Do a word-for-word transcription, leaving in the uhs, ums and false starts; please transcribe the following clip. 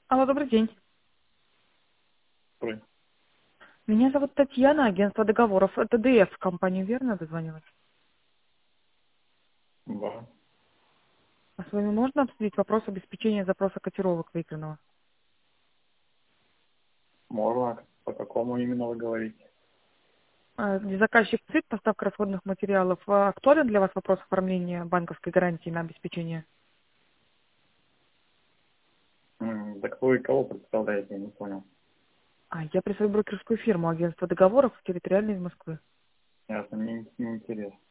Алло, добрый день. Ой, Меня зовут Татьяна, агентство договоров. Это Д Ф компанию, верно дозвонилась? да. А с вами можно обсудить вопрос обеспечения запроса котировок выигранного? Можно. По какому именно вы говорите? А, где заказчик ЦИК, поставка расходных материалов. А актуален для вас вопрос оформления банковской гарантии на обеспечение? М, Так вы кого представляете, я не понял. А, я представляю брокерскую фирму, агентство договоров, территориальной из Москвы. Ясно, мне не, не интересно.